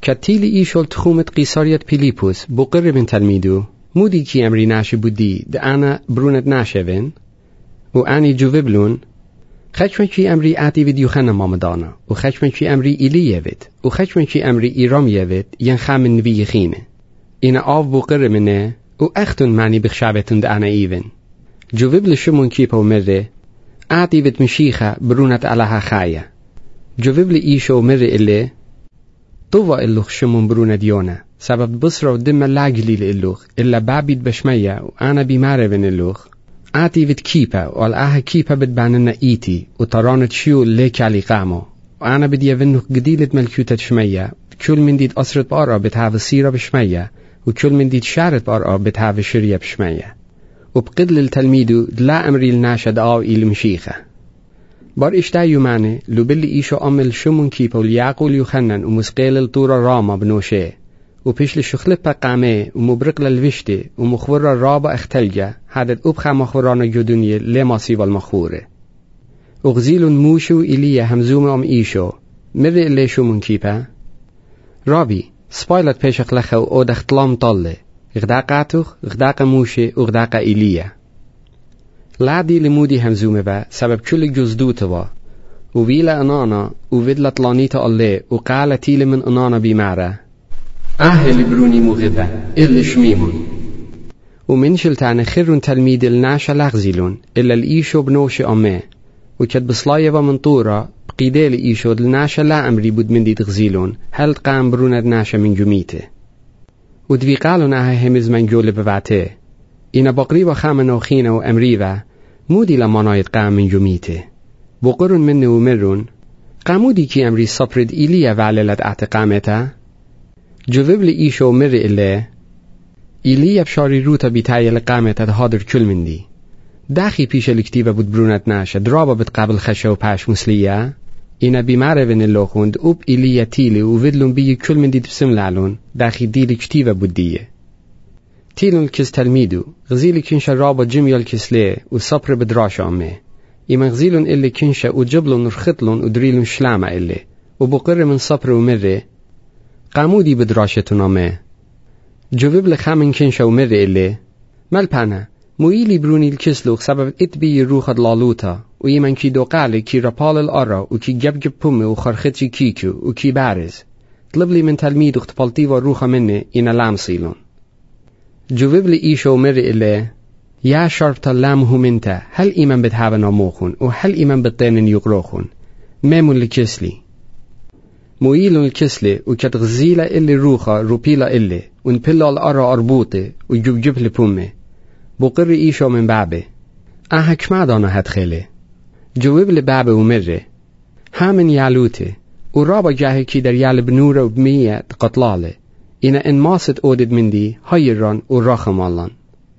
كتيلي إيشول تخومة قيصرية بيليبوس بقرب من تلميذه مودي كي أمري ناشي بودي دأنا بروند ناشفين وأني جوفبلون خشمن شي أمري آتي فيديو خنا مامدانا وخشمن شي أمري إلييفت وخشمن شي أمري إيرامييفت ينخام من نبي خينه إنا آف بقرب منه وأختن معني بخشابتن دأنا إيفن جوفبل شمون كيبو مره آتي فيت مشيخة برونت علىها خايا جوفبل إيشو مره إلي طوى اللوخ شمون برونة ديونا سبب بصرة ودم اللاجلي للوخ إلا بابيد بشمية وأنا بمارة بن اللوخ آتي فيت كيبا والآها كيبا بتباننا إيتي وطرانت شيو ليك علي قامو وأنا بدي أفنوخ قديلة ملكوتة شمية كل من ديد أسرة بارا بتهاف السيرة بشمية وكل من ديد شارة بارا بتهاف الشرية بشمية وبقدل التلميذ لا أمري الناشد آو إلى مشيخة بار إشتايو ماني لو بلي إيشو أمل شمون كيبو لياقول يخنن ومسقيل الطورة راما بنوشي وبيش لشخلبة قامي ومبرق للوشتي ومخورة رابا اختلجة حدد أبخى مخورانا جدوني لما سيب المخورة وغزيل موشو إليه همزوم أم إيشو مر إلي شمون كيبا رابي سبايلت بيشخ لخو أو دختلام طالي غداقاتوخ غداق موشي وغداق إيليا لعدي لمودي همزومه با سبب كل جزدوته با وويلا أنانا وفدلة لانيتا الله وقال تيل من أنانا بمعرة أهل بروني مغذى إلا شميمون ومنشلتان خيرون تلميذ الناشا لغزيلون إلا الإيشو بنوش أمه وكد بصلايا ومن طورة بقيدة الإيشو الناشا لا أمري بود من دي تغزيلون هل تقام برونة الناشا من جميته ودوی قالون آها همز من جول ببعته اینا بقریبا خامن و خینه و امریوه مودی لمانایت قام من جمیته بقرون منه و مرون قامودی کی امری صبرد ایلیه وعللت اعتقامته جوبل ایشو مر إله ایلیه بشاری روتا بیتایل قامته هادر کل مندی داخی پیش الکتیبه بود برونت ناشه درابا بتقابل خشه و پاش مسلیه اینا بیماره ون اللوخوند اوب ایلیا تیلی و ودلون بی کل من دید بسم لعلون داخی دیلی کتیبه بودیه تیلون کس تلمیدو غزیلی کنش رابا جمیال کسله و صبر بدراش آمه ایما غزیلون ایلی کنش و جبلون رخطلون و دریلون شلامه ایلی و بقر من صبر و مره قامودی بدراشتون آمه جواب لخامن کنش و مره ایلی مل پنه مویلی برونی الکسلوخ سبب اتبی روخد لالوتا و ایمن کی دوقاله کی رپال الارا و کی جب پومه و خرختی کیکو و کی بارز طلبلی من تلميذ اختبالتي وروخه منه اینا لامسیلون جواب لی ایشو مر إله یا شربت لامه منتا هل ایمن بتهاو ناموخون و هل ایمن بتطینن یقروخون ممون لکسلی مویلون الكسلة وكت غزيلة اللي روخة روبيلة اللي ونبلا الأرى أربوطة وجبجب لبومة بقر إيشو من بابه أهك ما دانا هدخله جواب لبابه ومره هامن يعلوته ورابا جاهي كي در يعل بنورة وبمية قطلاله إنا إن ماسد أودد من دي هيران وراخم اللان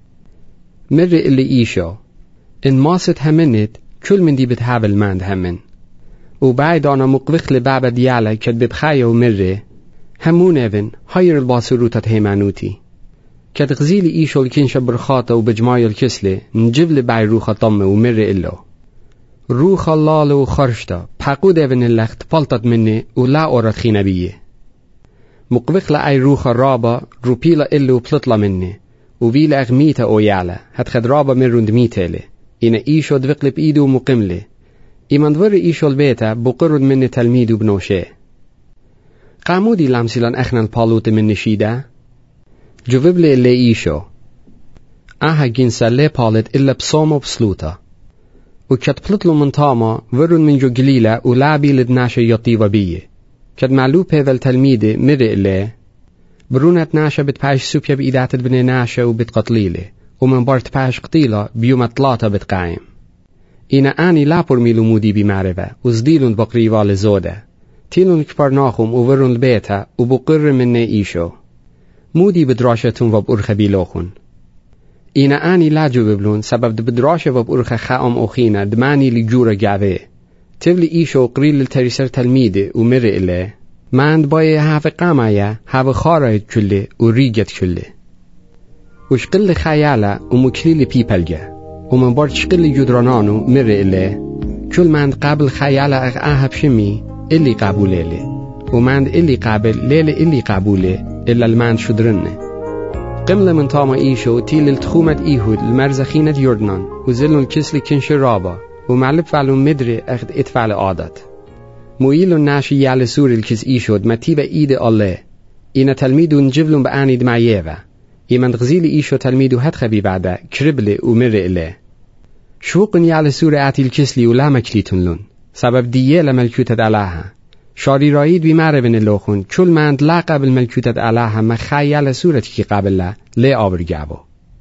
مره اللي إيشو إن ماسد همنت كل من دي بتهابل ماند همن وبعد أنا مقبخ لبابا ديالا كد ببخايا ومره همون ايفن هاير الباسروتة هيمانوتي كد غزيلي إيشو الكنشة برخاطة وبجماية الكسلة نجيب لبعي روخة طمة ومره إلو روخة اللالة وخرشتا بحقود ايفن اللخت فلطت مني ولا أورد خينا بيه مقبخ لأي روخة رابا روبيلا إلو بلطلة مني وبيلا أغميتا أو يعلى هتخد رابا من روند ميتالي إنا إيشو دفقلب إيدو مقملي إيمان دور إيشو البيتا بقرد مني تلميذ بنوشي قامودي لامسيلان أخنا البالوت من نشيدا جوبلي اللي إيشو أها جنسا لي بالت إلا بصومو بسلوتا وكت بلطلو من طاما ورن من جو قليلة ولابي لدناشا يطيوة بيه كد معلوب هذا التلميذ مرئ اللي برونت ناشا بتباش سوبيا بإيدات بني ناشا وبتقتليله ومن بارت باش قتيلة بيوم طلاتا بتقايم إنا آني لابور ميلو مودي بمعرفة وزديلون بقريوة لزودة تيلون كبار ناخم وورن البيتا وبقر مني إيشو مودي بدراشتون وبقرخ بيلوخون إنا آني لا جوبلون سبب بدراشة وبقرخ خاهم أخينا دماني لجورة جاوه تبلي إيشو قريل التريسر تلميذ ومرئ له ماند باي هاف قامايا هاف خارج كله وريجت كله وشقل خيالا ومكليل بيبلجا ومن بارد شقل جدرانانو مرئ له كل ماند قابل خيالا أهب شمي اللي قابوله له وماند إلي قابل ليل إلي قابولة إلا الماند شدرنه. قمل من طاما إيشو تيل التخومة إيهود المرزخينة يردنان وزلن الكسل كنش رابا ومعلب فعلو مدري أخد اتفعل عادت. مويلو ناشي يعلى سور الكس إيشود ما تيبا إيد الله إنا تلميدو نجبلن بآنيد معيبا إيمان غزيل إيشو تلميدو هتخبي بعدا كربلي ومر إله شوقن يعلى سور آتي الكسلي ولا مكليتن لون سبب دية لملكوتة علاها شاري رايد بمعربن اللوخون چول ماند لا قبل ملكوتة علاها مخيال سورتي كي قبل لا لي آبرگابو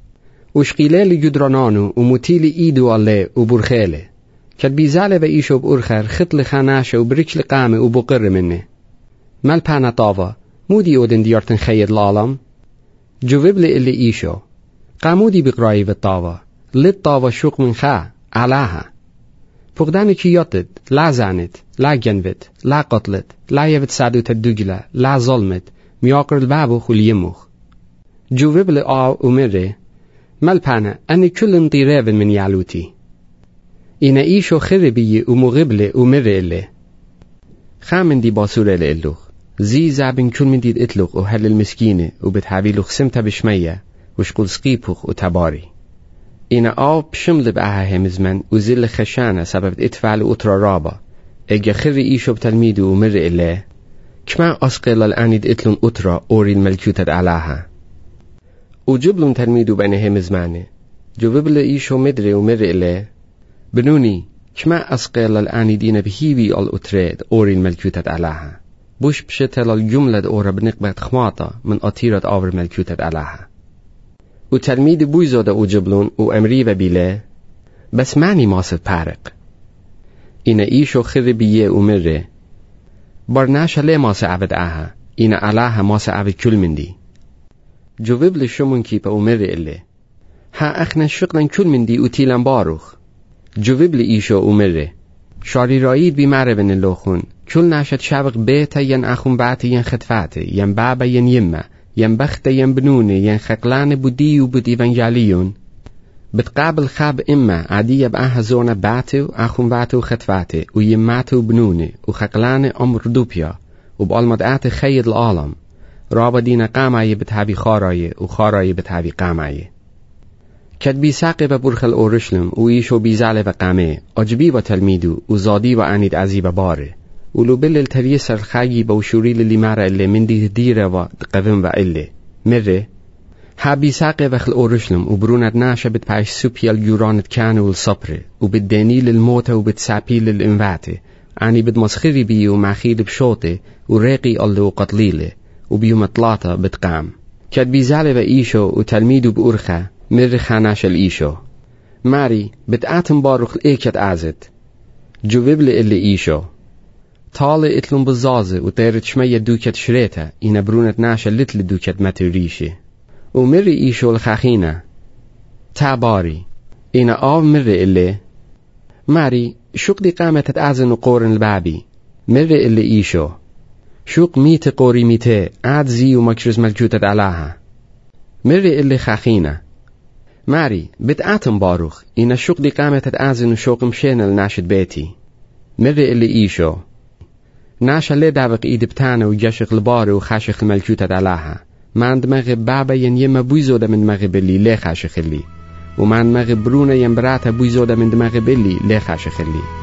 وشقيلة لجدرانانو ومتيل إيدو الله وبرخيله كد بيزالة بإيشو بأرخر خط لخاناشة وبركش لقامة وبقر منه مال بانا طاوة مودي أودن ديارتن خيد العالم جوبل اللي إيشو قامودي بقرائي بالطاوة لد طاوة شوق من خا علاها فقدان كيوتد لا زانت لا جنبت لا قتلت لا يبت سعدو تدوجلة لا ظلمت مياقر البابو خليموخ جوبل ومره مال بانا أني كل انطيرابن من يعلوتي إنا إيشو خربية ومغبلة ومرئلة خامن دي باسورة لإلوخ زي زعبن كل من دي اتلوخ وهل المسكينة وبتحابيلوخ سمتا بشمية وشقول سقيبوخ وتباري إنا بشمل بقاها همزمن وزل خشانة سبب اتفعل وطرى رابا اجا خري إيشو بتلميدو ومرئلة كما أسقل الآنيد اتلون أطرى أوري الملكوتة علاها وجبلون تلميدو بين همزمانة جوبل إيشو مدري ومرئلة بنوني كما أسقل الآنيدين بهيبي الأتريد أوري الملكوتة علاها بوش بشتل الجملة أورا بنقبة خماطة من أطيرة آور الملكوتة علاها وتلميد بويزودة وجبلون وأمريبا بيلا بس ماني ماسد بارق إنا إيشو خربية ومره برناشا ليه ماسا عبد آها إنا علاها ماسا عبد كل من دي جوبب لشمون كيبا ومره إلي ها أخنا شقلن كل من دي وتيلن باروخ جوبب لإيشو ومره شاري رايد بمعربن اللوخون كل ناشد شابق بيتا ين أخون باتي ين خدفاتي ين بابا ين يما ين بخت ين بنوني ين خقلان بودي وبود إيفانجاليون بتقابل خاب إما عادية بأها زونة باتي وأخون باتي وخدفاتي ويماتي وبنوني وخقلان أمر دوبيا وبالمدعات خيد العالم رابا دينا قامعي بتهابي خاراي وخاراي بتهابي قامعي كد بيساقي ببرخ الأورشلم ويشو بيزالي بقامي أجبي بتلميدو وزادي بأنيد عزيب باري ولو بلل تريسر الخاقي بوشوريل اللي مارا اللي من دي ديرة وقفن وإلي مرة ها بيساقي بخ الأورشلم وبروند ناشا بتباش سوبيا الجورانت كانو والصبر وبتداني للموتى وبتسابي للإنفاتي عني بدمسخري بي ومعخيل بشوطي وريقي الله وقتليلي وبيوم طلاطة بتقام كد بيزالي بإيشو وتلميدو بأرخا مر خاناش الإيشو ماري بتقاتم باروخ الإيكت عازت جوبب لي اللي إيشو طالي اتلون بالزازة وطيرت شمية دوكت شريتا إنا برونت ناشا لتل دوكت ماتريشي ومري إيشو الخاخينة تاباري إنا مري اللي ماري شوق دي قامة تتعزن وقورن البابي مري اللي إيشو شوق ميت قوري ميتي عاد زي ومكشرز ملكوتة علاها مري اللي خاخينة ماري بتقاتم باروخ إنا شوق دي قامة تتعزن وشوق مشينا لناشد بيتي مري اللي إيشو ناشا لي دابق إيد بتانا وجاشق الباري وخاشق الملكوتة علاها ما عند مغب بابا ينيما بويزودة من مغب اللي ليه خاشق اللي وما عند مغب برونة ينبراتا بويزودة من مغب اللي ليه خاشق اللي